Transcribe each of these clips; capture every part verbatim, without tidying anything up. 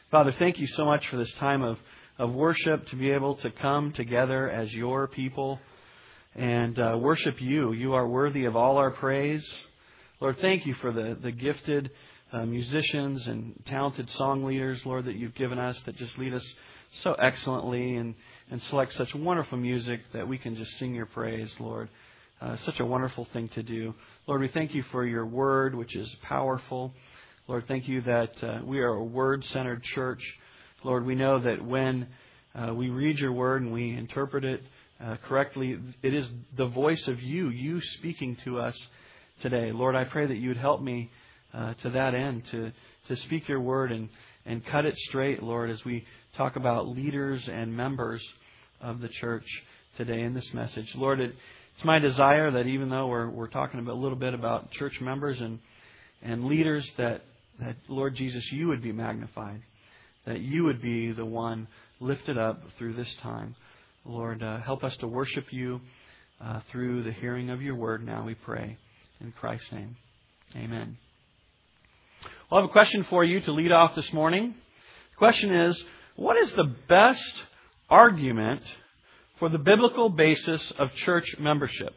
Father, thank you so much for this time of, of worship, to be able to come together as your people and uh, worship you. You are worthy of all our praise. Lord, thank you for the, the gifted uh, musicians and talented song leaders, Lord, that you've given us that just lead us so excellently and, and select such wonderful music that we can just sing your praise, Lord. Uh, such a wonderful thing to do. Lord, we thank you for your word, which is powerful. Lord, thank you that uh, we are a word-centered church. Lord, we know that when uh, we read your word and we interpret it uh, correctly, it is the voice of you, you speaking to us today. Lord, I pray that you would help me uh, to that end, to, to speak your word and, and cut it straight, Lord, as we talk about leaders and members of the church today in this message. Lord, it, it's my desire that even though we're we're talking about, a little bit about church members and and leaders, that, that, Lord Jesus, you would be magnified, that you would be the one lifted up through this time. Lord, uh, help us to worship you uh, through the hearing of your word now, we pray. In Christ's name, amen. Well, I have a question for you to lead off this morning. The question is, what is the best argument for the biblical basis of church membership?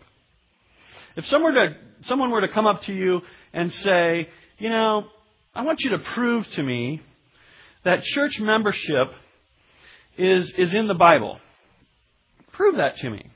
If someone were to, someone were to come up to you and say, you know, I want you to prove to me that church membership is, is in the Bible. Prove that to me.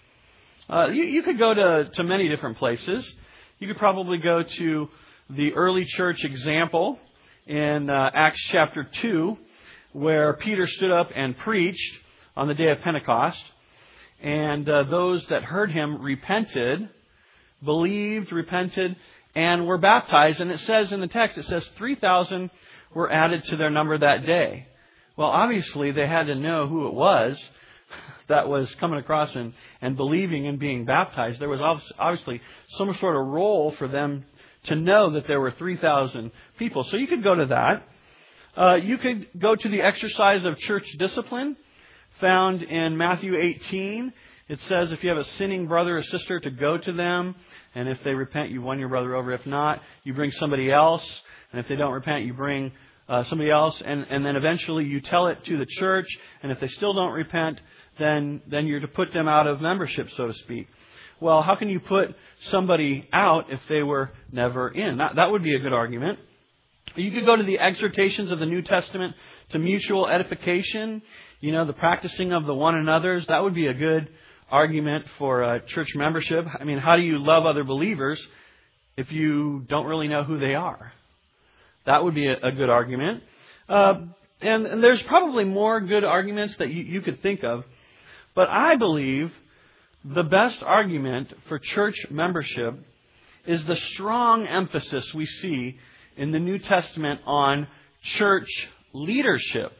Uh, you, you could go to, to many different places. You could probably go to the early church example in uh, Acts chapter two, where Peter stood up and preached on the day of Pentecost. And uh, those that heard him repented, believed, repented, and were baptized. And it says in the text, it says three thousand were added to their number that day. Well, obviously, they had to know who it was that was coming across and, and believing and being baptized. There was obviously some sort of role for them to know that there were three thousand people. So you could go to that. Uh, you could go to the exercise of church discipline found in Matthew eighteen. It says if you have a sinning brother or sister, to go to them. And if they repent, you won your brother over. If not, you bring somebody else. And if they don't repent, you bring uh, somebody else. And, and then eventually you tell it to the church. And if they still don't repent, then, then you're to put them out of membership, so to speak. Well, how can you put somebody out if they were never in? That, that would be a good argument. You could go to the exhortations of the New Testament to mutual edification. You know, the practicing of the one another's. That would be a good argument for uh, church membership. I mean, how do you love other believers if you don't really know who they are? That would be a, a good argument. Uh, and, and there's probably more good arguments that you, you could think of. But I believe the best argument for church membership is the strong emphasis we see in the New Testament on church leadership.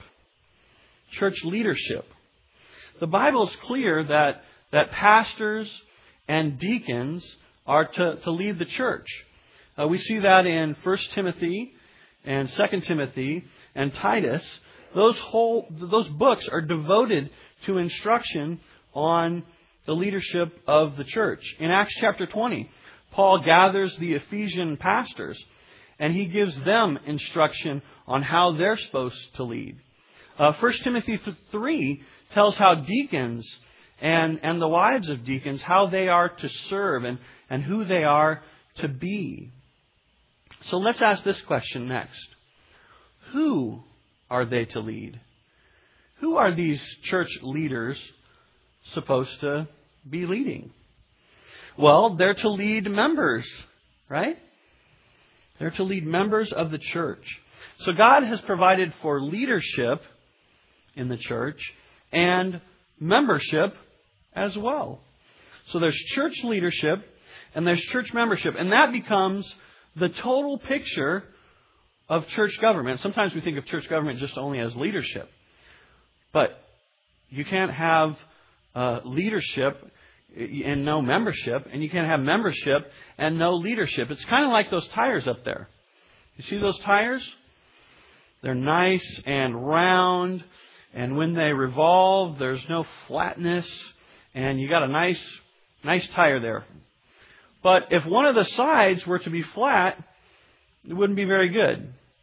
Church leadership. The Bible is clear that, that pastors and deacons are to, to lead the church. Uh, we see that in First Timothy and Second Timothy and Titus. Those whole those books are devoted to instruction on the leadership of the church. In Acts chapter twenty, Paul gathers the Ephesian pastors and he gives them instruction on how they're supposed to lead. Uh, First Timothy three tells how deacons and, and the wives of deacons, how they are to serve and, and who they are to be. So let's ask this question next. Who are they to lead? Who are these church leaders supposed to be leading? Well, they're to lead members, right? They're to lead members of the church. So God has provided for leadership in the church and membership as well. So there's church leadership and there's church membership. And that becomes the total picture of church government. Sometimes we think of church government just only as leadership. But you can't have uh, leadership and no membership, and you can't have membership and no leadership. It's kind of like those tires up there. You see those tires? They're nice and round, and when they revolve, there's no flatness, and you got a nice, nice tire there. But if one of the sides were to be flat, it wouldn't be very good.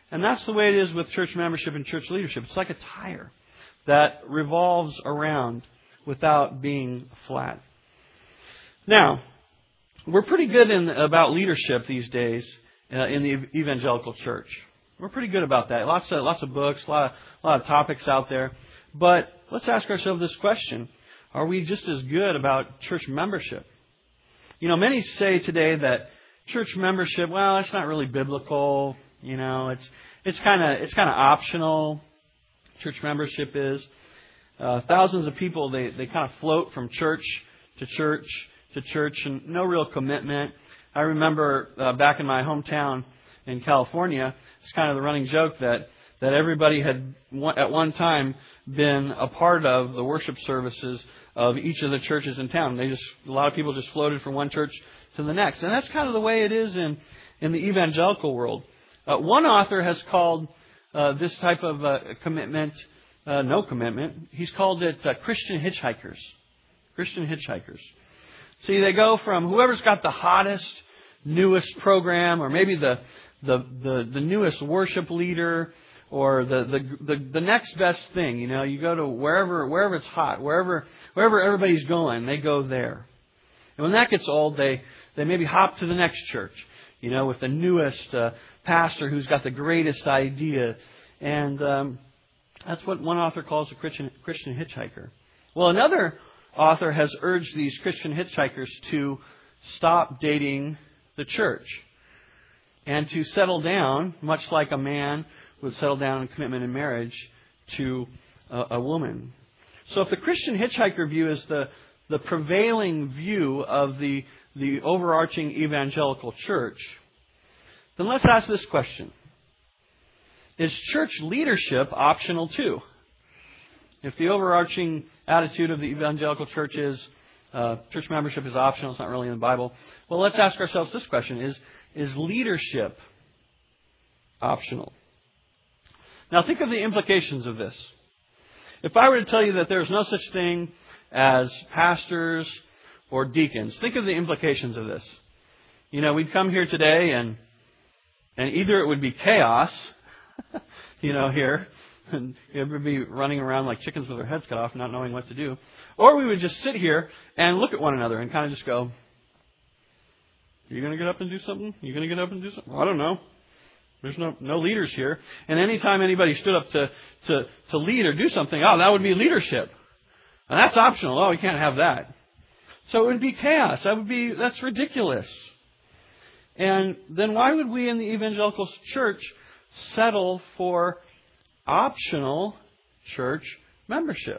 And that's the way it is with church membership and church leadership. It's like a tire that revolves around without being flat. Now, we're pretty good in, about leadership these days uh, in the evangelical church. We're pretty good about that. Lots of lots of books, a lot of, a lot of topics out there. But let's ask ourselves this question. Are we just as good about church membership? You know, many say today that church membership, well, it's not really biblical. You know, it's it's kind of it's kind of optional. Church membership is. Uh, thousands of people, they, they kind of float from church to church to church and no real commitment. I remember uh, back in my hometown in California, it's kind of the running joke that, that everybody had one, at one time been a part of the worship services of each of the churches in town. They just a lot of people just floated from one church to the next. And that's kind of the way it is in, in the evangelical world. Uh, one author has called uh, this type of uh, commitment Uh, no commitment. He's called it uh, Christian hitchhikers. Christian hitchhikers. See, they go from whoever's got the hottest, newest program, or maybe the the the, the newest worship leader, or the, the the the next best thing. You know, you go to wherever wherever it's hot, wherever wherever everybody's going, they go there. And when that gets old, they they maybe hop to the next church. You know, with the newest uh, pastor who's got the greatest idea, and um, that's what one author calls a Christian, Christian hitchhiker. Well, another author has urged these Christian hitchhikers to stop dating the church and to settle down, much like a man would settle down in commitment in marriage to a, a woman. So if the Christian hitchhiker view is the, the prevailing view of the, the overarching evangelical church, then let's ask this question. Is church leadership optional too? If the overarching attitude of the evangelical church is uh, church membership is optional, it's not really in the Bible. Well, let's ask ourselves this question. Is, is leadership optional? Now think of the implications of this. If I were to tell you that there's no such thing as pastors or deacons, think of the implications of this. You know, we'd come here today and and either it would be chaos, you know, here, and everybody be running around like chickens with their heads cut off, not knowing what to do. Or we would just sit here and look at one another and kind of just go, are you going to get up and do something? Are you going to get up and do something? Well, I don't know. There's no no leaders here. And anytime anybody stood up to, to, to lead or do something, oh, that would be leadership. And that's optional. Oh, we can't have that. So it would be chaos. That would be, that's ridiculous. And then why would we in the evangelical church settle for optional church membership?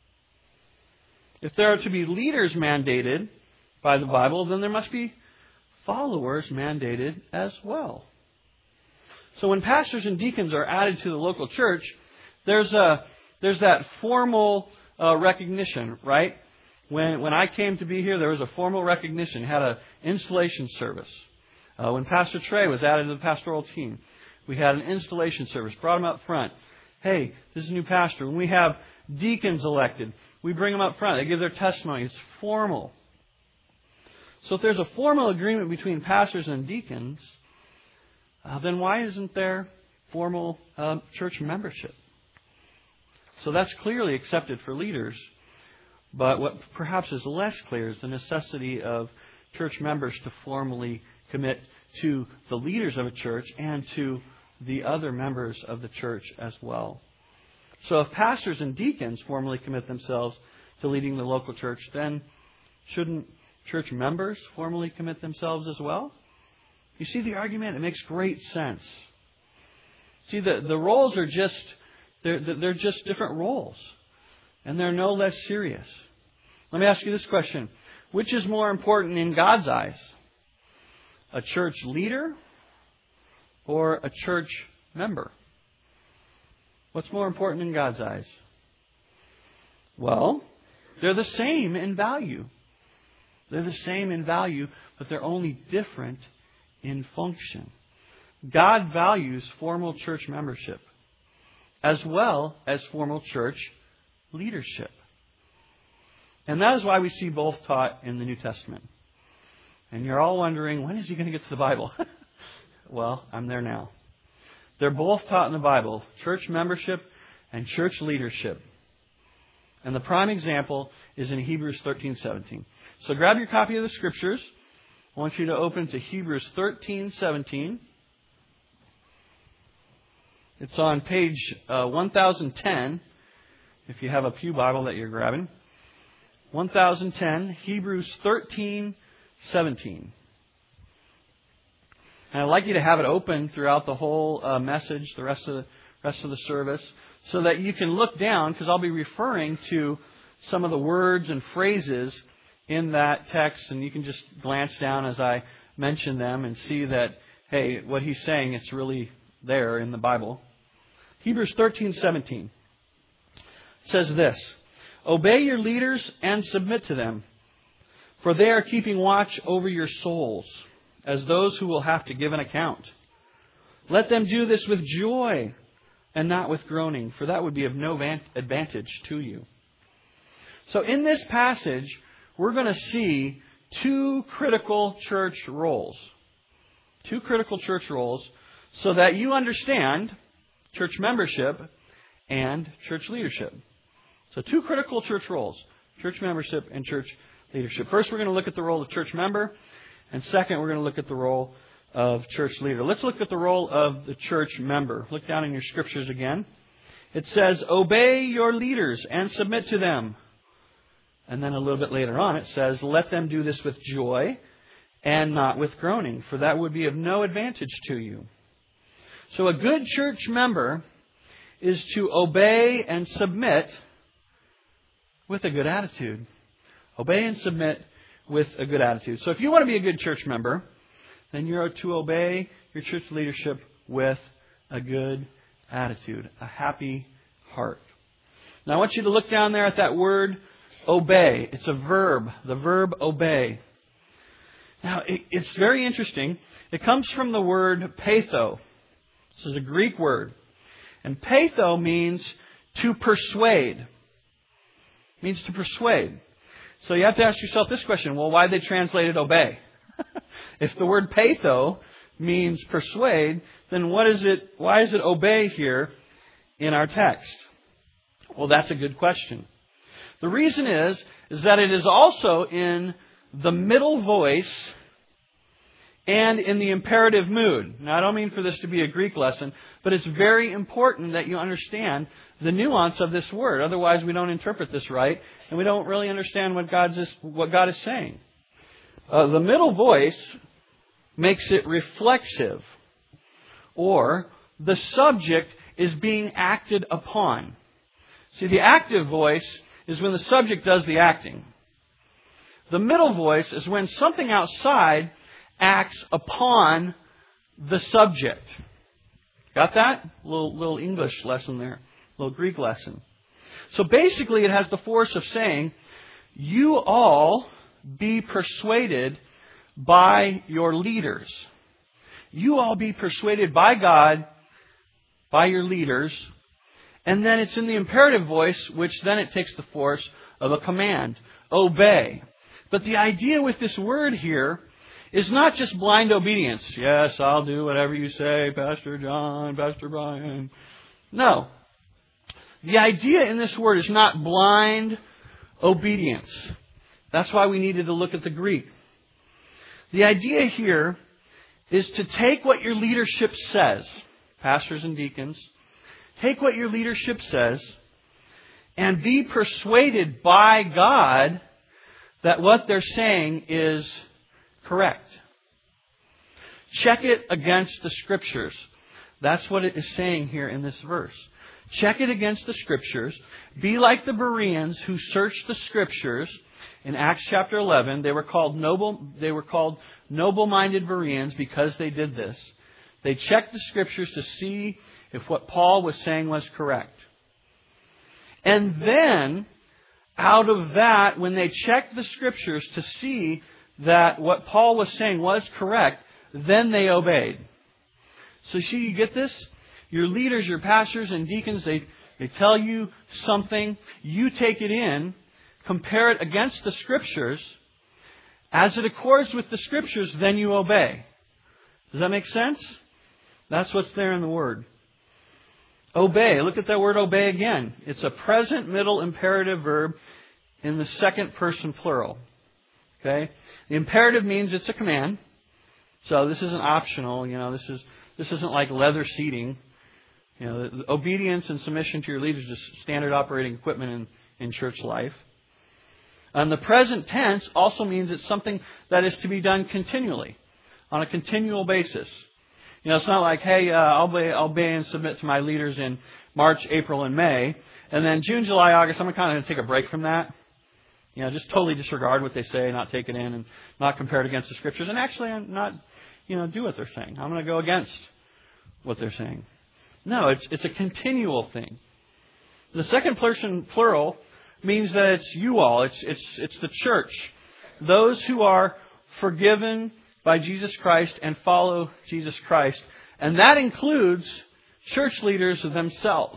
If there are to be leaders mandated by the Bible, then there must be followers mandated as well. So when pastors and deacons are added to the local church, there's a there's that formal uh, recognition, right? When when I came to be here, there was a formal recognition. Had an installation service. Uh, when Pastor Trey was added to the pastoral team, we had an installation service. Brought him up front. Hey, this is a new pastor. When we have deacons elected, we bring them up front. They give their testimony. It's formal. So if there's a formal agreement between pastors and deacons, uh, then why isn't there formal uh, church membership? So that's clearly accepted for leaders. But what perhaps is less clear is the necessity of church members to formally commit to the leaders of a church and to the other members of the church as well. So if pastors and deacons formally commit themselves to leading the local church, then shouldn't church members formally commit themselves as well? You see the argument? It makes great sense. See, the, the roles are just, they're, they're just different roles. And they're no less serious. Let me ask you this question. Which is more important in God's eyes? A church leader or a church member? What's more important in God's eyes? Well, they're the same in value. They're the same in value, but they're only different in function. God values formal church membership as well as formal church leadership. And that is why we see both taught in the New Testament. And you're all wondering, when is he going to get to the Bible? Well, I'm there now. They're both taught in the Bible, church membership and church leadership. And the prime example is in Hebrews thirteen seventeen. So grab your copy of the Scriptures. I want you to open to Hebrews thirteen seventeen. It's on page uh, one thousand ten, if you have a pew Bible that you're grabbing. one thousand ten, Hebrews thirteen seventeen. And I'd like you to have it open throughout the whole uh, message, the rest of the rest of the service, so that you can look down, because I'll be referring to some of the words and phrases in that text, and you can just glance down as I mention them and see that, hey, what he's saying, it's really there in the Bible. Hebrews thirteen seventeen says this, "Obey your leaders and submit to them, for they are keeping watch over your souls, as those who will have to give an account. Let them do this with joy and not with groaning, for that would be of no advantage to you." So in this passage, we're going to see two critical church roles. Two critical church roles so that you understand church membership and church leadership. So two critical church roles, church membership and church leadership. First, we're going to look at the role of church member. And second, we're going to look at the role of church leader. Let's look at the role of the church member. Look down in your Scriptures again. It says, "Obey your leaders and submit to them." And then a little bit later on it says, "Let them do this with joy and not with groaning, for that would be of no advantage to you." So a good church member is to obey and submit with a good attitude. Obey and submit with a good attitude. So if you want to be a good church member, then you're to obey your church leadership with a good attitude, a happy heart. Now I want you to look down there at that word, obey. It's a verb, the verb obey. Now it, it's very interesting. It comes from the word peitho. This is a Greek word. And peitho means to persuade. It means to persuade. So you have to ask yourself this question. Well, why did they translate it obey? If the word peitho means persuade, then what is it? Why is it obey here in our text? Well, that's a good question. The reason is, is that it is also in the middle voice and in the imperative mood. Now, I don't mean for this to be a Greek lesson, but it's very important that you understand the nuance of this word. Otherwise, we don't interpret this right, and we don't really understand what God's is, what God is saying. Uh, the middle voice makes it reflexive, or the subject is being acted upon. See, the active voice is when the subject does the acting. The middle voice is when something outside acts upon the subject. Got that? A little, little English lesson there. A little Greek lesson. So basically it has the force of saying, you all be persuaded by your leaders. You all be persuaded by God, by your leaders. And then it's in the imperative voice, which then it takes the force of a command. Obey. But the idea with this word here is not just blind obedience. Yes, I'll do whatever you say, Pastor John, Pastor Brian. No. The idea in this word is not blind obedience. That's why we needed to look at the Greek. The idea here is to take what your leadership says, pastors and deacons, take what your leadership says and be persuaded by God that what they're saying is correct. Check it against the Scriptures. That's what it is saying here in this verse. Check it against the Scriptures. Be like the Bereans who searched the Scriptures. In Acts chapter eleven, they were called noble. They were called noble-minded Bereans because they did this. They checked the Scriptures to see if what Paul was saying was correct. And then, out of that, when they checked the Scriptures to see that what Paul was saying was correct, then they obeyed. So see, you get this? Your leaders, your pastors and deacons, they, they tell you something. You take it in, compare it against the Scriptures. As it accords with the Scriptures, then you obey. Does that make sense? That's what's there in the Word. Obey. Look at that word obey again. It's a present middle imperative verb in the second person plural. Okay? The imperative means it's a command. So this isn't optional. You know, this is this isn't like leather seating. You know, the, the obedience and submission to your leaders is standard operating equipment in, in church life. And the present tense also means it's something that is to be done continually, on a continual basis. You know, it's not like, hey, uh, I'll, obey, I'll obey and submit to my leaders in March, April, and May. And then June, July, August, I'm kind of going to take a break from that. You know, just totally disregard what they say, not take it in, and not compare it against the Scriptures. And actually, I'm not, you know, do what they're saying. I'm going to go against what they're saying. No, it's it's a continual thing. The second person plural means that it's you all. It's it's it's the church. Those who are forgiven by Jesus Christ and follow Jesus Christ. And that includes church leaders themselves.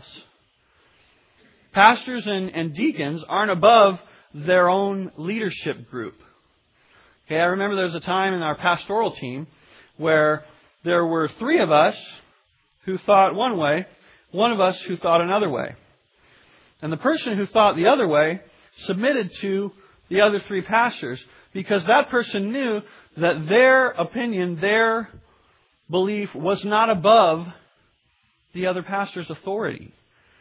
Pastors and, and deacons aren't above their own leadership group. Okay, I remember there was a time in our pastoral team where there were three of us who thought one way, one of us who thought another way. And the person who thought the other way submitted to the other three pastors because that person knew that their opinion, their belief was not above the other pastor's authority.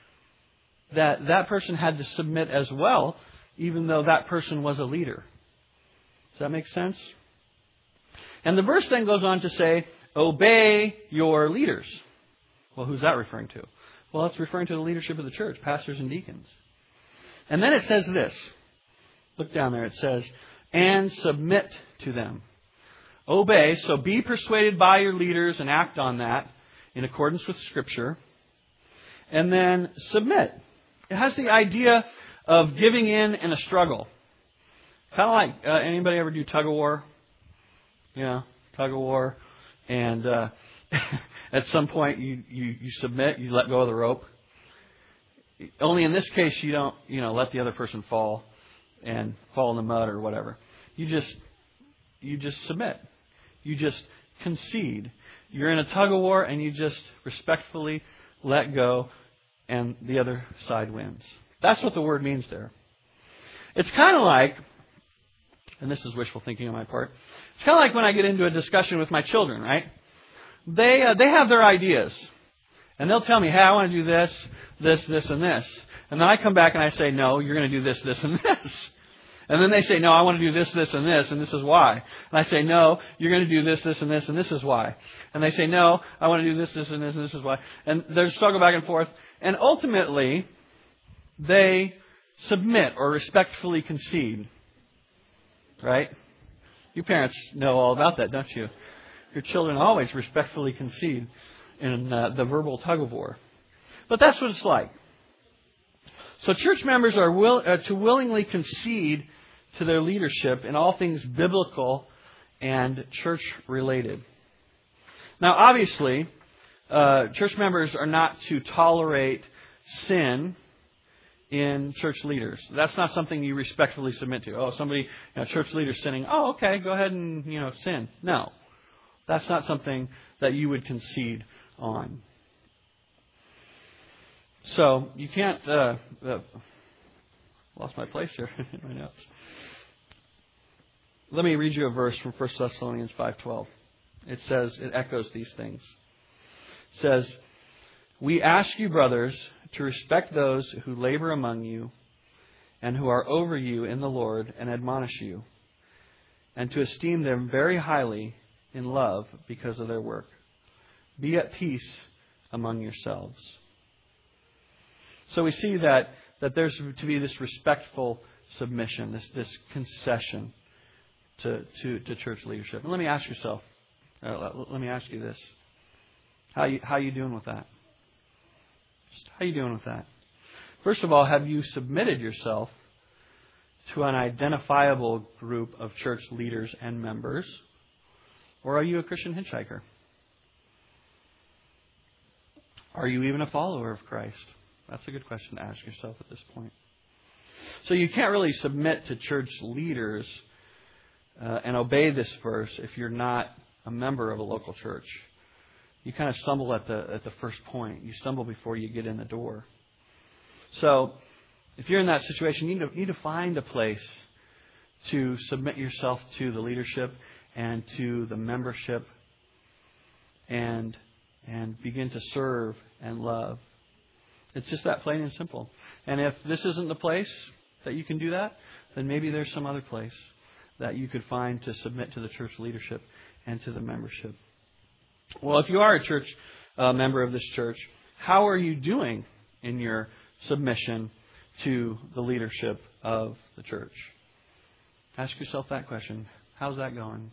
That that person had to submit as well, even though that person was a leader. Does that make sense? And the verse then goes on to say, obey your leaders. Well, who's that referring to? Well, it's referring to the leadership of the church, pastors and deacons. And then it says this. Look down there. It says, and submit to them. Obey, so be persuaded by your leaders and act on that in accordance with Scripture. And then submit. It has the idea of giving in in a struggle. Kind of like, uh, anybody ever do tug of war? Yeah, tug of war. And uh, at some point you, you, you submit, you let go of the rope. Only in this case you don't, you know, let the other person fall and fall in the mud or whatever. You just you just submit. You just concede. You're in a tug of war and you just respectfully let go and the other side wins. That's what the word means there. It's kind of like, and this is wishful thinking on my part, it's kind of like when I get into a discussion with my children, right? They uh, they have their ideas. And they'll tell me, hey, I want to do this, this, this, and this. And then I come back and I say, no, you're going to do this, this, and this. And then they say, no, I want to do this, this, and this, and this is why. And I say, no, you're going to do this, this, and this, and this is why. And they say, no, I want to do this, this, and this, and this is why. And there's a struggle back and forth. And ultimately, they submit or respectfully concede. Right? You parents know all about that, don't you? Your children always respectfully concede in uh, the verbal tug of war. But that's what it's like. So church members are will, uh, to willingly concede to their leadership in all things biblical and church-related. Now, obviously, uh, church members are not to tolerate sin in church leaders. That's not something you respectfully submit to. Oh, somebody, you know, church leader's sinning. Oh, okay, go ahead and, you know, sin. No. That's not something that you would concede on. So, you can't... Uh, uh, lost my place here in my notes. Let me read you a verse from First Thessalonians five twelve. It says, it echoes these things. It says, we ask you, brothers, to respect those who labor among you and who are over you in the Lord and admonish you, and to esteem them very highly in love because of their work. Be at peace among yourselves. So we see that, that there's to be this respectful submission, this, this concession to, to, to church leadership. And let me ask yourself, uh, let me ask you this. How you, how you doing with that? Just how you doing with that? First of all, have you submitted yourself to an identifiable group of church leaders and members? Or are you a Christian hitchhiker? Are you even a follower of Christ? That's a good question to ask yourself at this point. So you can't really submit to church leaders uh, and obey this verse if you're not a member of a local church. you kind of stumble at the at the first point. You stumble before you get in the door. So if you're in that situation, you need to, you need to find a place to submit yourself to the leadership and to the membership and and begin to serve and love. It's just that plain and simple. And if this isn't the place that you can do that, then maybe there's some other place that you could find to submit to the church leadership and to the membership. Well, if you are a church uh, member of this church, how are you doing in your submission to the leadership of the church? Ask yourself that question. How's that going?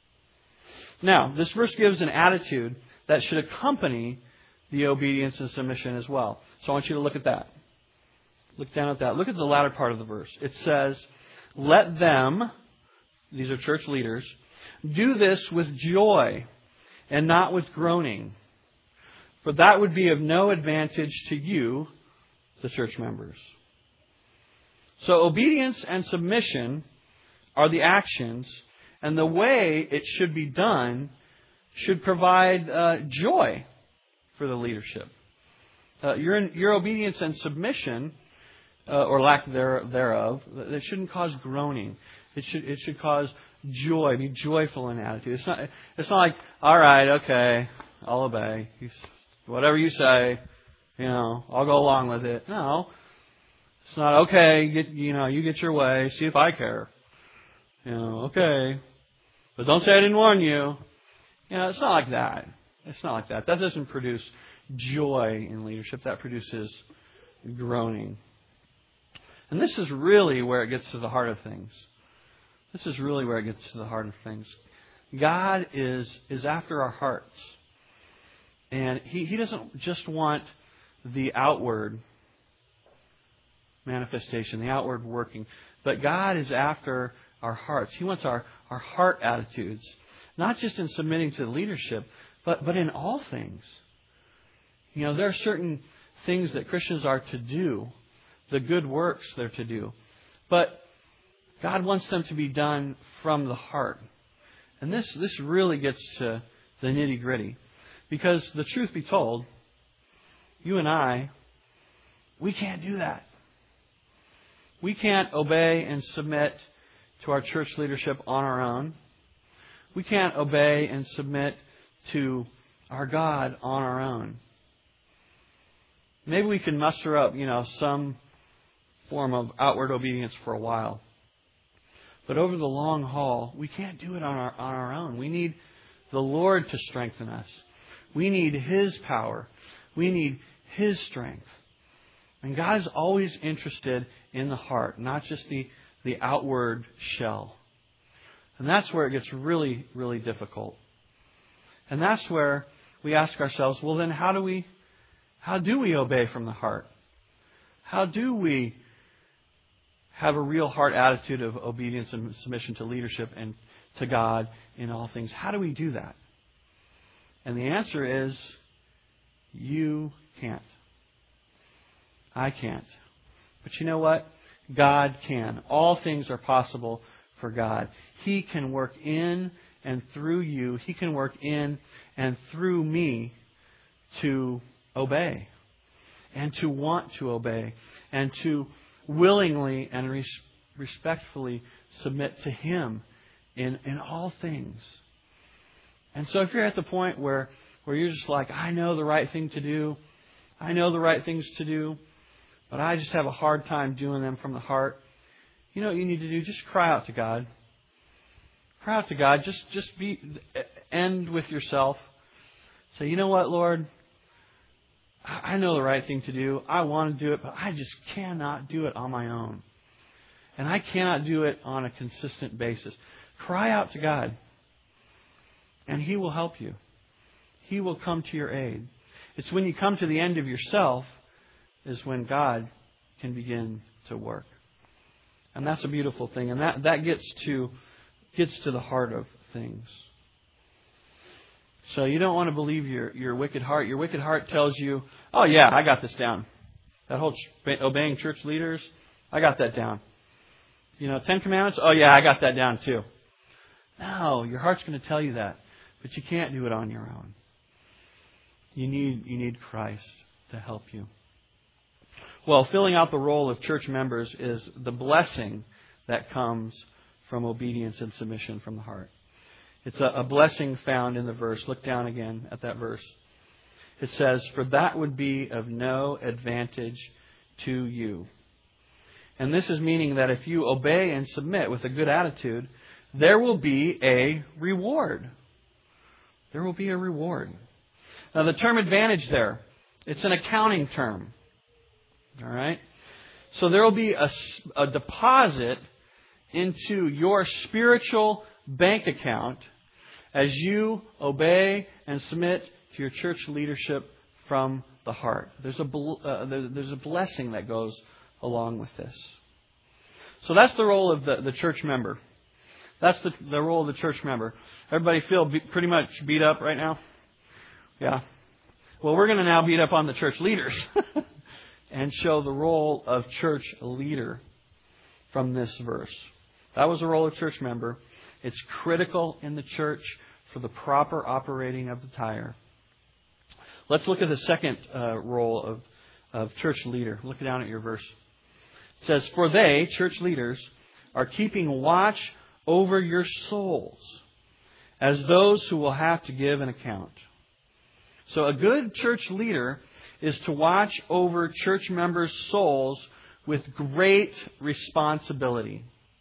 Now, this verse gives an attitude that should accompany the obedience and submission as well. So I want you to look at that. Look down at that. Look at the latter part of the verse. It says, let them, these are church leaders, do this with joy and not with groaning, for that would be of no advantage to you, the church members. So obedience and submission are the actions, and the way it should be done should provide uh, joy for the leadership. Uh, your, your obedience and submission, uh, or lack there, thereof, it shouldn't cause groaning. It should it should cause joy. Be joyful in attitude. It's not it's not like, all right, okay, I'll obey. Whatever you say, you know, I'll go along with it. No, it's not okay. Get you know, you get your way. See if I care. You know, okay, but don't say I didn't warn you. You know, it's not like that. It's not like that. That doesn't produce joy in leadership. That produces groaning. And this is really where it gets to the heart of things. This is really where it gets to the heart of things. God is is after our hearts. And He, he doesn't just want the outward manifestation, the outward working. But God is after our hearts. He wants our, our heart attitudes. Not just in submitting to the leadership, but, but in all things. You know, there are certain things that Christians are to do, the good works they're to do. But God wants them to be done from the heart. And this, this really gets to the nitty-gritty. Because the truth be told, you and I, we can't do that. We can't obey and submit to our church leadership on our own. We can't obey and submit to our God on our own. Maybe we can muster up, you know, some form of outward obedience for a while. But over the long haul, we can't do it on our, on our own. We need the Lord to strengthen us. We need His power. We need His strength. And God is always interested in the heart, not just the, the outward shell. And that's where it gets really, really difficult. And that's where we ask ourselves, well then how do we how do we obey from the heart? How do we have a real heart attitude of obedience and submission to leadership and to God in all things? How do we do that? And the answer is, you can't. I can't. But you know what? God can. All things are possible for God. He can work in and through you. He can work in and through me to obey and to want to obey and to willingly and res- respectfully submit to Him in, in all things. And so if you're at the point where, where you're just like, I know the right thing to do, I know the right things to do, but I just have a hard time doing them from the heart, you know what you need to do? Just cry out to God. Cry out to God. Just, just be, end with yourself. Say, you know what, Lord? I know the right thing to do. I want to do it, but I just cannot do it on my own. And I cannot do it on a consistent basis. Cry out to God. And He will help you. He will come to your aid. It's when you come to the end of yourself is when God can begin to work. And that's a beautiful thing. And that, that gets to gets to the heart of things. So you don't want to believe your, your wicked heart. Your wicked heart tells you, oh yeah, I got this down. That whole obeying church leaders, I got that down. You know, Ten Commandments, oh yeah, I got that down too. No, your heart's going to tell you that. But you can't do it on your own. You need, you need Christ to help you. Well, filling out the role of church members is the blessing that comes from obedience and submission from the heart. It's a, a blessing found in the verse. Look down again at that verse. It says, "For that would be of no advantage to you." And this is meaning that if you obey and submit with a good attitude, there will be a reward. There will be a reward. Now, the term advantage there, it's an accounting term. All right? So there will be a, a deposit into your spiritual bank account as you obey and submit to your church leadership from the heart. There's a, uh, there's a blessing that goes along with this. So that's the role of the, the church member. That's the, the role of the church member. Everybody feel be, pretty much beat up right now? Yeah. Well, we're going to now beat up on the church leaders and show the role of church leader from this verse. That was the role of church member. It's critical in the church for the proper operating of the tire. Let's look at the second uh, role of, of church leader. Look down at your verse. It says, "For they," church leaders, "are keeping watch over your souls as those who will have to give an account." So a good church leader is to watch over church members' souls with great responsibility.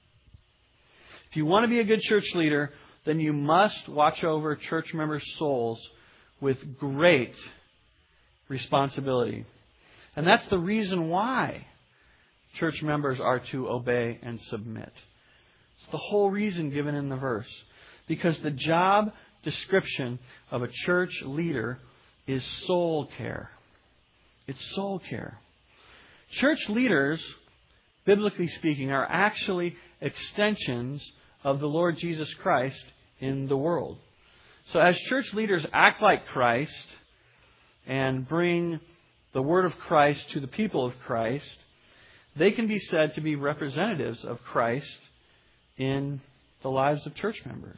If you want to be a good church leader, then you must watch over church members' souls with great responsibility. And that's the reason why church members are to obey and submit. It's the whole reason given in the verse. Because the job description of a church leader is soul care. It's soul care. Church leaders, biblically speaking, are actually extensions of the Lord Jesus Christ in the world. So as church leaders act like Christ and bring the word of Christ to the people of Christ, they can be said to be representatives of Christ in the lives of church members.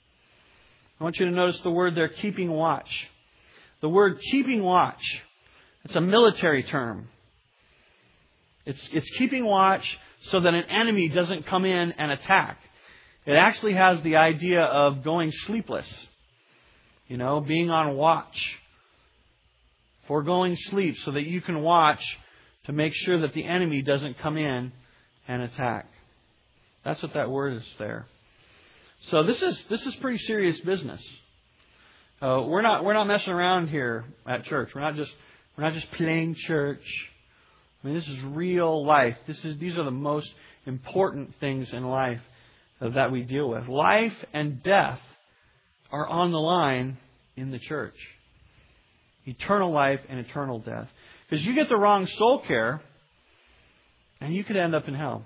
I want you to notice the word there, keeping watch. The word keeping watch, it's a military term. It's, it's keeping watch so that an enemy doesn't come in and attack. It actually has the idea of going sleepless. You know, being on watch. Foregoing sleep so that you can watch to make sure that the enemy doesn't come in and attack. That's what that word is there. So this is this is pretty serious business. Uh, we're not we're not messing around here at church. We're not just we're not just playing church. I mean, this is real life. This is these are the most important things in life that we deal with. Life and death are on the line in the church. Eternal life and eternal death. Because you get the wrong soul care, and you could end up in hell.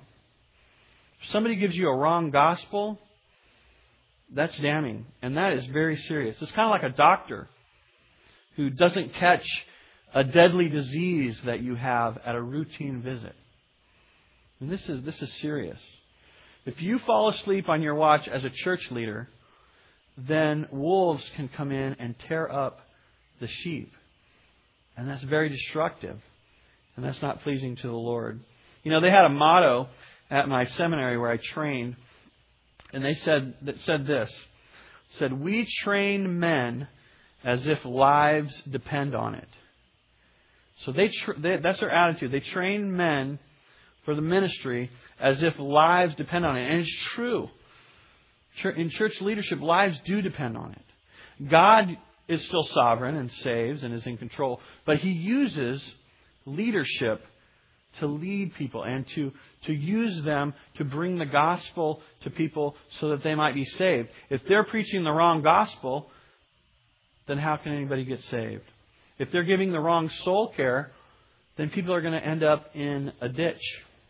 If somebody gives you a wrong gospel, that's damning. And that is very serious. It's kind of like a doctor who doesn't catch a deadly disease that you have at a routine visit. And this is this is serious. If you fall asleep on your watch as a church leader, then wolves can come in and tear up the sheep. And that's very destructive. And that's not pleasing to the Lord. You know, they had a motto at my seminary where I trained. And they said that said this. It said, "We train men as if lives depend on it." So they, tr- they that's their attitude. They train men for the ministry as if lives depend on it. And it's true. In church leadership, lives do depend on it. God is still sovereign and saves and is in control. But He uses leadership to lead people and to, to use them to bring the gospel to people so that they might be saved. If they're preaching the wrong gospel, then how can anybody get saved? If they're giving the wrong soul care, then people are going to end up in a ditch.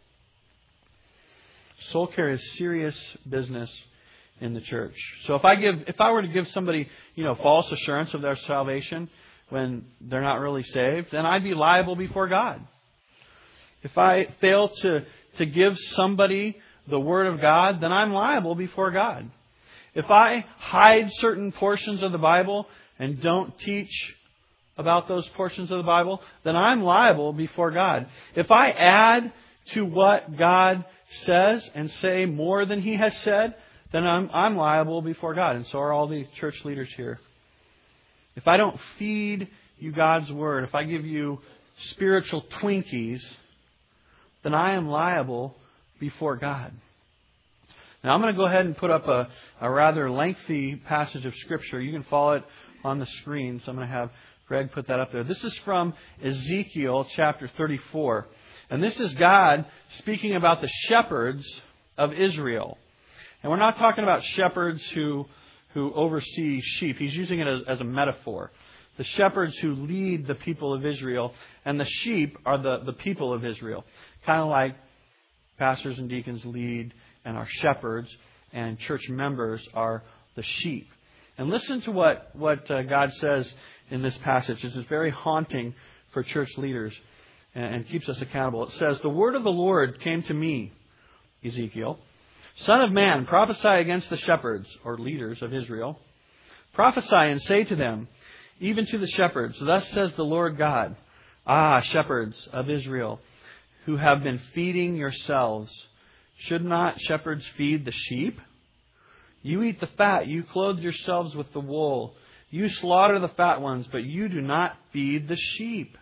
Soul care is serious business in the church. So if I give, if I were to give somebody, you know, false assurance of their salvation when they're not really saved, then I'd be liable before God. If I fail to, to give somebody the Word of God, then I'm liable before God. If I hide certain portions of the Bible and don't teach about those portions of the Bible, then I'm liable before God. If I add to what God says and say more than He has said, then I'm, I'm liable before God. And so are all the church leaders here. If I don't feed you God's Word, if I give you spiritual Twinkies, then I am liable before God. Now I'm going to go ahead and put up a, a rather lengthy passage of Scripture. You can follow it on the screen. So I'm going to have Greg put that up there. This is from Ezekiel chapter thirty-four. And this is God speaking about the shepherds of Israel. And we're not talking about shepherds who, who oversee sheep. He's using it as, as a metaphor. The shepherds who lead the people of Israel, and the sheep are the, the people of Israel. Kind of like pastors and deacons lead and are shepherds, and church members are the sheep. And listen to what, what uh, God says in this passage. This is very haunting for church leaders and, and keeps us accountable. It says, "The word of the Lord came to me, Ezekiel, Son of man, prophesy against the shepherds," or leaders of Israel. "Prophesy and say to them, even to the shepherds, thus says the Lord God, ah, shepherds of Israel, who have been feeding yourselves, should not shepherds feed the sheep? You eat the fat, you clothe yourselves with the wool. You slaughter the fat ones, but you do not feed the sheep.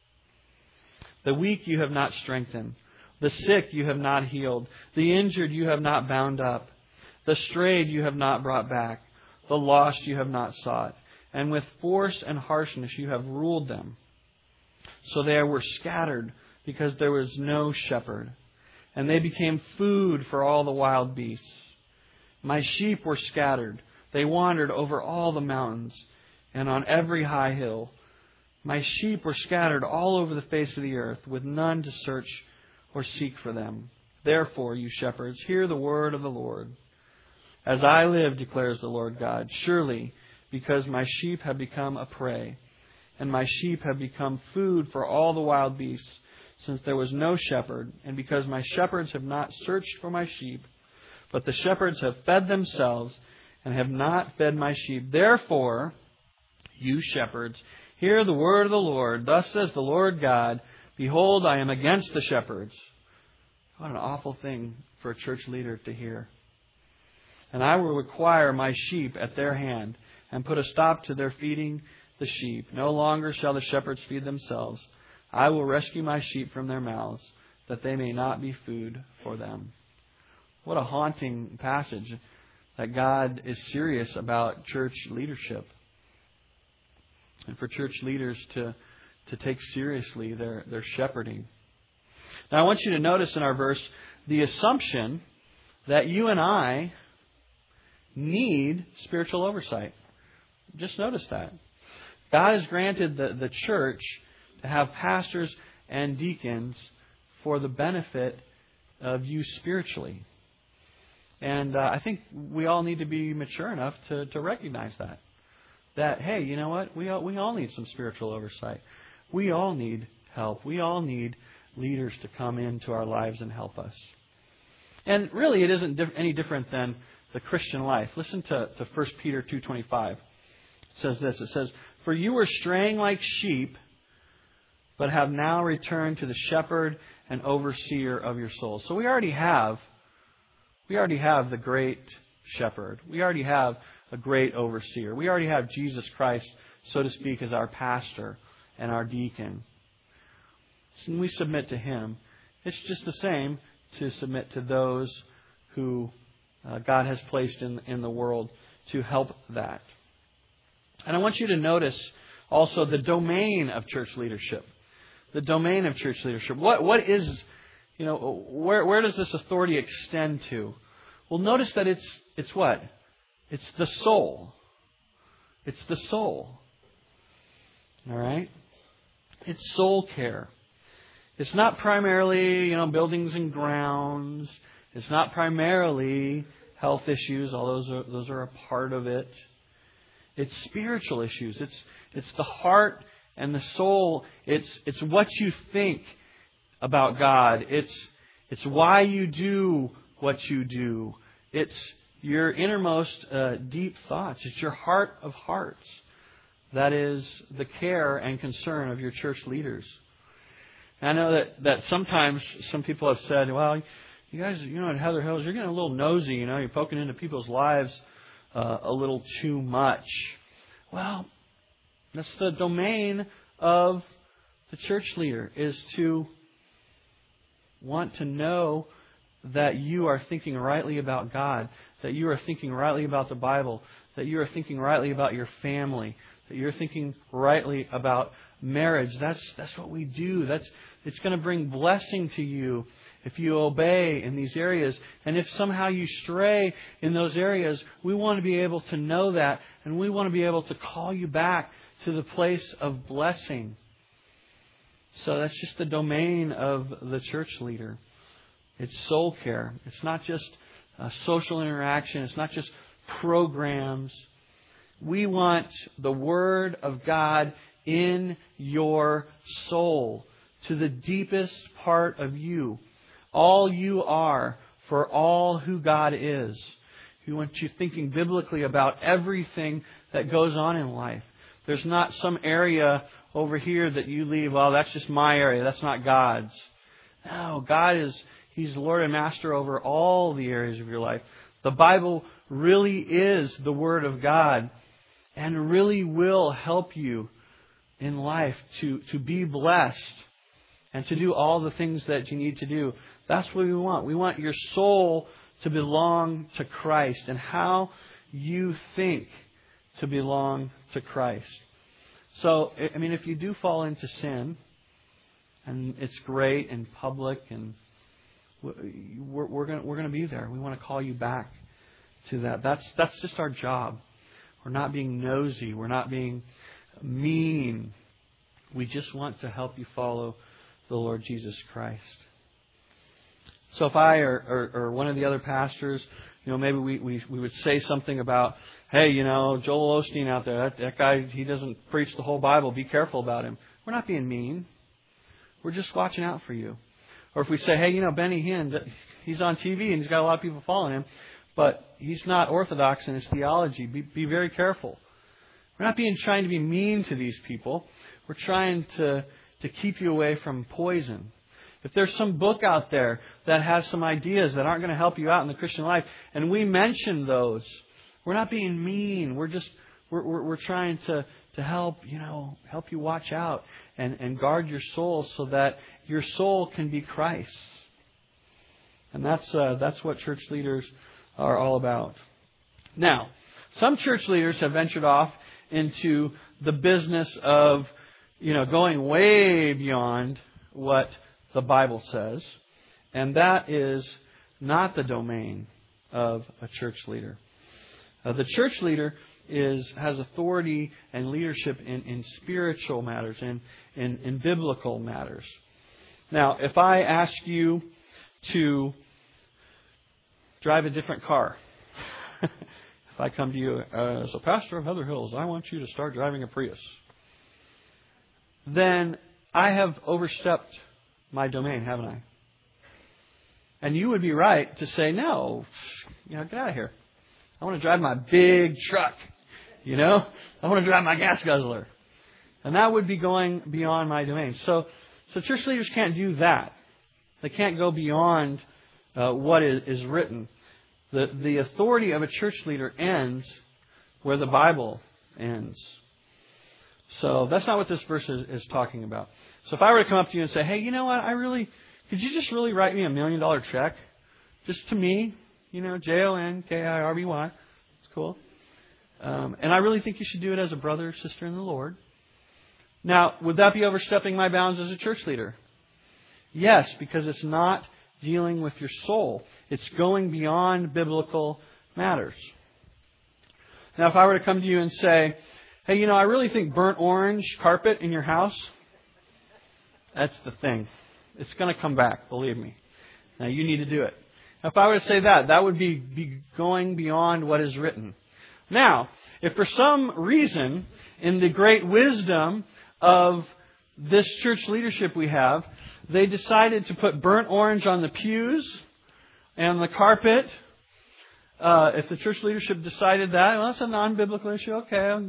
The weak you have not strengthened. The sick you have not healed. The injured you have not bound up. The strayed you have not brought back. The lost you have not sought. And with force and harshness you have ruled them. So they were scattered because there was no shepherd. And they became food for all the wild beasts. My sheep were scattered. They wandered over all the mountains and on every high hill. My sheep were scattered all over the face of the earth, with none to search or seek for them. Therefore, you shepherds, hear the word of the Lord. As I live, declares the Lord God, surely because my sheep have become a prey, and my sheep have become food for all the wild beasts, since there was no shepherd, and because my shepherds have not searched for my sheep, but the shepherds have fed themselves and have not fed my sheep. Therefore, you shepherds, hear the word of the Lord. Thus says the Lord God, behold, I am against the shepherds. What an awful thing for a church leader to hear. And I will require my sheep at their hand, and put a stop to their feeding the sheep. No longer shall the shepherds feed themselves. I will rescue my sheep from their mouths, that they may not be food for them. What a haunting passage, that God is serious about church leadership. And for church leaders to, to take seriously their, their shepherding. Now I want you to notice in our verse the assumption that you and I need spiritual oversight. Just notice that. God has granted the, the church to have pastors and deacons for the benefit of you spiritually. And uh, I think we all need to be mature enough to, to recognize that. That, hey, you know what? We all, we all need some spiritual oversight. We all need help. We all need leaders to come into our lives and help us. And really, it isn't diff- any different than the Christian life. Listen to, to First Peter two twenty-five. It says this. It says, "For you were straying like sheep, but have now returned to the shepherd and overseer of your souls." So we already have, we already have the great shepherd. We already have a great overseer. We already have Jesus Christ, so to speak, as our pastor and our deacon. So we submit to Him. It's just the same to submit to those who uh, God has placed in, in the world to help that. And I want you to notice also the domain of church leadership. The domain of church leadership. What what is, you know, where where does this authority extend to? Well, notice that it's it's what? It's the soul. It's the soul. All right? It's soul care. It's not primarily, you know, buildings and grounds. It's not primarily health issues, although those are, those are a part of it. It's spiritual issues. It's it's the heart and the soul. It's it's what you think about God. It's it's why you do what you do. It's your innermost uh, deep thoughts. It's your heart of hearts. that is the care and concern of your church leaders. And I know that, that sometimes some people have said, well, you guys, you know, at Heather Hills, you're getting a little nosy, you know, you're poking into people's lives uh, a little too much. Well, that's the domain of the church leader, is to want to know that you are thinking rightly about God, that you are thinking rightly about the Bible, that you are thinking rightly about your family, that you're thinking rightly about marriage. That's that's what we do. That's it's going to bring blessing to you if you obey in these areas. And if somehow you stray in those areas, we want to be able to know that, and we want to be able to call you back to the place of blessing. So that's just the domain of the church leader. It's soul care. It's not just uh, social interaction. It's not just programs. We want the Word of God in your soul, to the deepest part of you. All you are for all who God is. We want you thinking biblically about everything that goes on in life. There's not some area over here that you leave, well, that's just my area, that's not God's. No, God is, He's Lord and Master over all the areas of your life. The Bible really is the Word of God, and really will help you in life to, to be blessed and to do all the things that you need to do. That's what we want. We want your soul to belong to Christ, and how you think to belong to Christ. So, I mean, if you do fall into sin, and it's great and public, and we're, we're going we're going to be there. We want to call you back to that. That's that's just our job. We're not being nosy. We're not being mean. We just want to help you follow the Lord Jesus Christ. So if I or, or, or one of the other pastors, you know, maybe we, we, we would say something about, hey, you know, Joel Osteen out there, that, that guy, he doesn't preach the whole Bible. Be careful about him. We're not being mean. We're just watching out for you. Or if we say, hey, you know, Benny Hinn, he's on T V and he's got a lot of people following him, but he's not orthodox in his theology. Be, be very careful. We're not being trying to be mean to these people. We're trying to, to keep you away from poison. If there's some book out there that has some ideas that aren't going to help you out in the Christian life, and we mention those, we're not being mean. We're just we're we're, we're trying to, to help you know help you watch out and, and guard your soul so that your soul can be Christ's. And that's uh, that's what church leaders are all about. Now, some church leaders have ventured off into the business of you know going way beyond what the Bible says, and that is not the domain of a church leader. Uh, the church leader is has authority and leadership in, in spiritual matters, in, in, in biblical matters. Now, if I ask you to drive a different car, if I come to you as a pastor of Heather Hills, I want you to start driving a Prius, then I have overstepped my domain, haven't I? And you would be right to say, no, you know, get out of here. I want to drive my big truck. You know, I want to drive my gas guzzler. And that would be going beyond my domain. So, so church leaders can't do that. They can't go beyond uh, what is, is written. The, the authority of a church leader ends where the Bible ends. So that's not what this verse is, is talking about. So if I were to come up to you and say, hey, you know what, I really, could you just really write me a million dollar check? Just to me, you know, J O N K I R B Y. It's cool. Um, and I really think you should do it as a brother or sister in the Lord. Now, would that be overstepping my bounds as a church leader? Yes, because it's not dealing with your soul. It's going beyond biblical matters. Now, if I were to come to you and say, hey, you know, I really think burnt orange carpet in your house, that's the thing. It's going to come back, believe me. Now, you need to do it. If I were to say that, that would be, be going beyond what is written. Now, if for some reason, in the great wisdom of this church leadership we have, they decided to put burnt orange on the pews and the carpet, uh, if the church leadership decided that, well, that's a non-biblical issue, okay,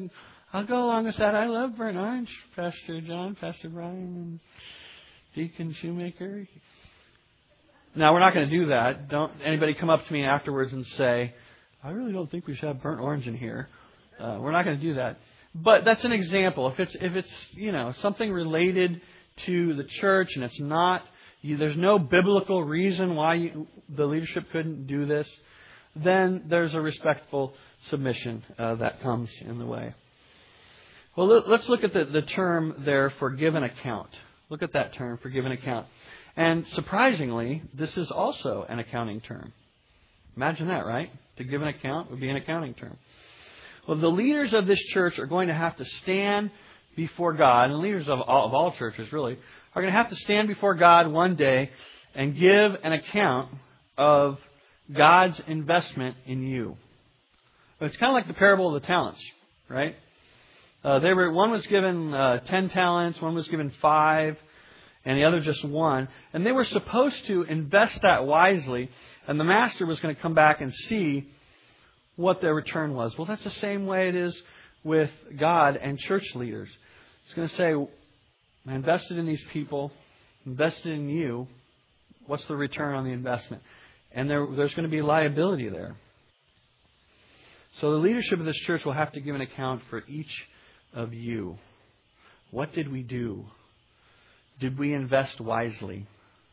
I'll go along with that. I love burnt orange, Pastor John, Pastor Brian, and Deacon Shoemaker. Now, we're not going to do that. Don't anybody come up to me afterwards and say, I really don't think we should have burnt orange in here. Uh, we're not going to do that. But that's an example. If it's, if it's you know, something related to the church and it's not, you, there's no biblical reason why you, the leadership couldn't do this, then there's a respectful submission uh, that comes in the way. Well, let's look at the, the term there for give an account. Look at that term for give an account. And surprisingly, this is also an accounting term. Imagine that, right? To give an account would be an accounting term. Well, the leaders of this church are going to have to stand before God, and leaders of all, of all churches really, are going to have to stand before God one day and give an account of God's investment in you. It's kind of like the parable of the talents, right? Uh, they were one was given uh, ten talents, one was given five, and the other just one. And they were supposed to invest that wisely, and the master was going to come back and see what their return was. Well, that's the same way it is with God and church leaders. It's going to say, I invested in these people, invested in you. What's the return on the investment? And there, there's going to be liability there. So the leadership of this church will have to give an account for each of you. What did we do? Did we invest wisely?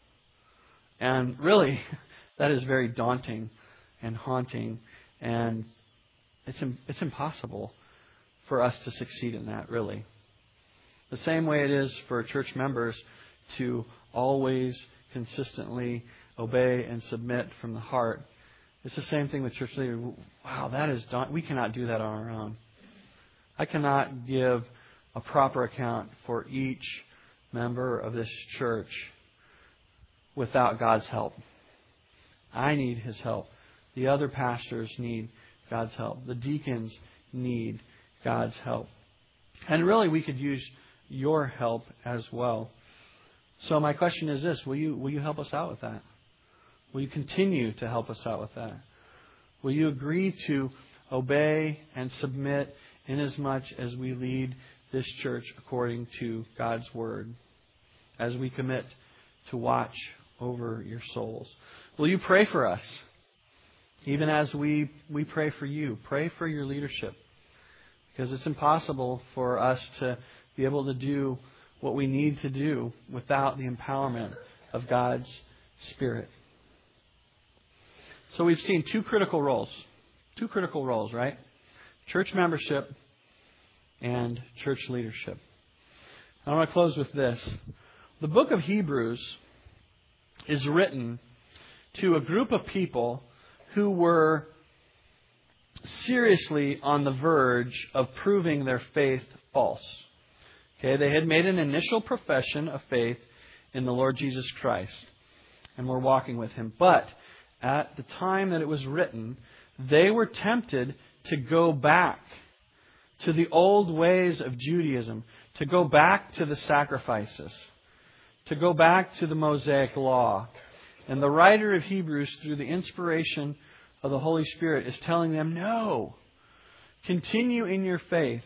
And really, that is very daunting and haunting, and it's it's impossible for us to succeed in that, really. The same way it is for church members to always consistently obey and submit from the heart. It's the same thing with church leaders. Wow, that is daunting. We cannot do that on our own. I cannot give a proper account for each member of this church without God's help. I need His help. The other pastors need God's help. The deacons need God's help. And really, we could use your help as well. So my question is this: Will you will you help us out with that? Will you continue to help us out with that? Will you agree to obey and submit inasmuch as we lead this church according to God's Word, as we commit to watch over your souls? Will you pray for us? Even as we, we pray for you. Pray for your leadership. Because it's impossible for us to be able to do what we need to do without the empowerment of God's Spirit. So we've seen two critical roles. Two critical roles, right? Church membership and church leadership. I want to close with this. The book of Hebrews is written to a group of people who were seriously on the verge of proving their faith false. Okay, they had made an initial profession of faith in the Lord Jesus Christ and were walking with Him. But at the time that it was written, they were tempted to go back to the old ways of Judaism, to go back to the sacrifices, to go back to the Mosaic Law. And the writer of Hebrews, through the inspiration of the Holy Spirit, is telling them, no, continue in your faith.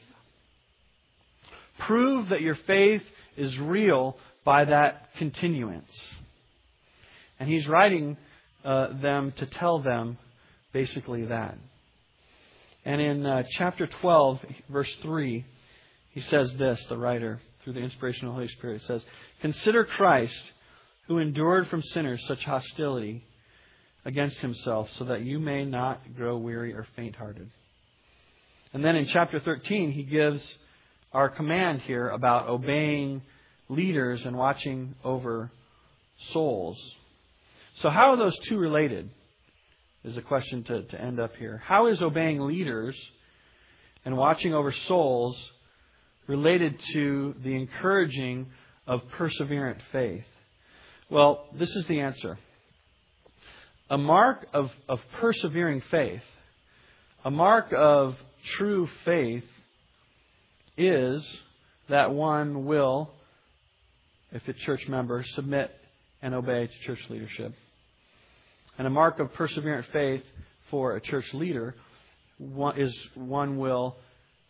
Prove that your faith is real by that continuance. And he's writing uh, them to tell them basically that. And in uh, chapter twelve, verse three, he says this, the writer, through the inspiration of the Holy Spirit, says, "Consider Christ, who endured from sinners such hostility against Himself, so that you may not grow weary or faint-hearted." And then in chapter thirteen, he gives our command here about obeying leaders and watching over souls. So how are those two related? Is a question to, to end up here. How is obeying leaders and watching over souls related to the encouraging of perseverant faith? Well, this is the answer. A mark of, of persevering faith, a mark of true faith, is that one will, if a church member, submit and obey to church leadership. And a mark of perseverant faith for a church leader is one will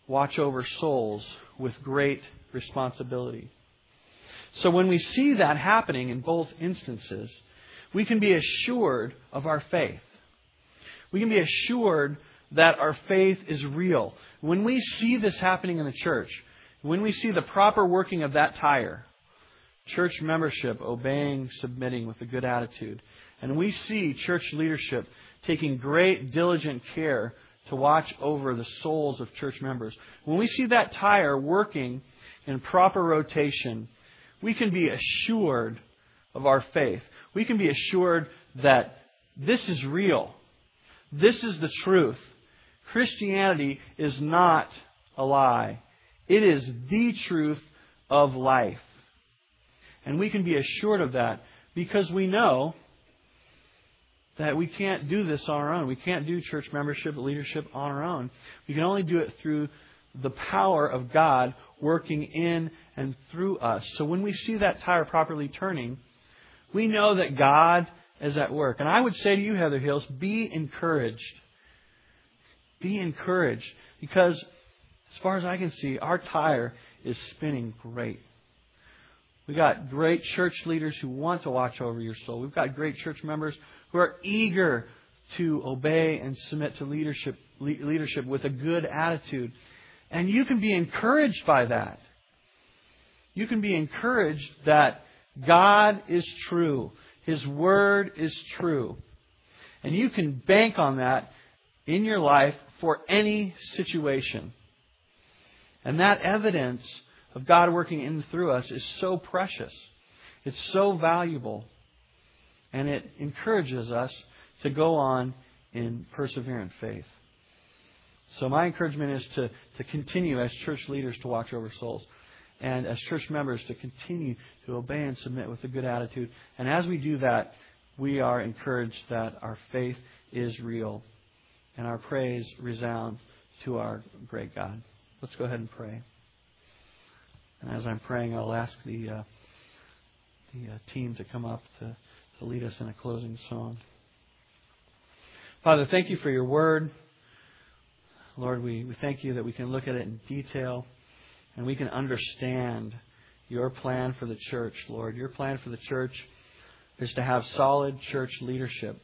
watch over souls with great responsibility. So when we see that happening in both instances, we can be assured of our faith. We can be assured that our faith is real. When we see this happening in the church, when we see the proper working of that tire, church membership obeying, submitting with a good attitude, and we see church leadership taking great, diligent care to watch over the souls of church members, when we see that tire working in proper rotation, we can be assured of our faith. We can be assured that this is real. This is the truth. Christianity is not a lie. It is the truth of life. And we can be assured of that because we know that we can't do this on our own. We can't do church membership, leadership on our own. We can only do it through the power of God working in and through us. So when we see that tire properly turning, we know that God is at work. And I would say to you, Heather Hills, be encouraged. Be encouraged. Because as far as I can see, our tire is spinning great. We've got great church leaders who want to watch over your soul. We've got great church members who are eager to obey and submit to leadership, leadership with a good attitude. And you can be encouraged by that. You can be encouraged that God is true. His Word is true. And you can bank on that in your life for any situation. And that evidence of God working in and through us is so precious. It's so valuable. And it encourages us to go on in perseverant faith. So my encouragement is to, to continue as church leaders to watch over souls. And as church members to continue to obey and submit with a good attitude. And as we do that, we are encouraged that our faith is real. And our praise resound to our great God. Let's go ahead and pray. And as I'm praying, I'll ask the uh, the uh, team to come up to, to lead us in a closing song. Father, thank you for your word. Lord, we, we thank you that we can look at it in detail and we can understand your plan for the church, Lord. Your plan for the church is to have solid church leadership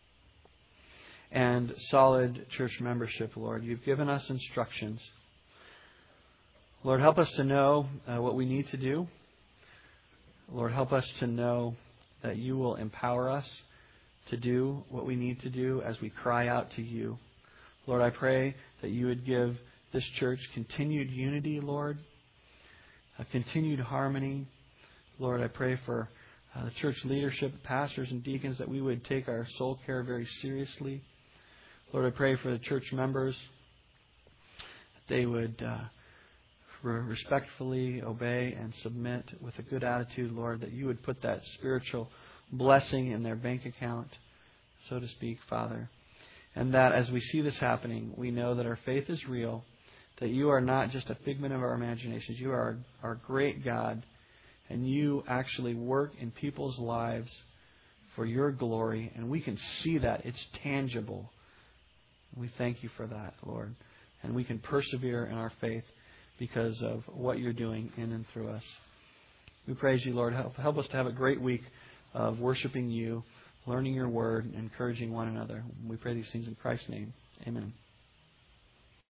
and solid church membership, Lord. You've given us instructions. Lord, help us to know uh, what we need to do. Lord, help us to know that you will empower us to do what we need to do as we cry out to you. Lord, I pray that you would give this church continued unity, Lord, a continued harmony. Lord, I pray for uh, the church leadership, pastors and deacons, that we would take our soul care very seriously. Lord, I pray for the church members, that they would uh, respectfully obey and submit with a good attitude, Lord, that you would put that spiritual blessing in their bank account, so to speak, Father. And that as we see this happening, we know that our faith is real, that you are not just a figment of our imaginations. You are our great God, and you actually work in people's lives for your glory, and we can see that. It's tangible. We thank you for that, Lord. And we can persevere in our faith because of what you're doing in and through us. We praise you, Lord. Help, help us to have a great week of worshiping you, learning your word, and encouraging one another. We pray these things in Christ's name. Amen.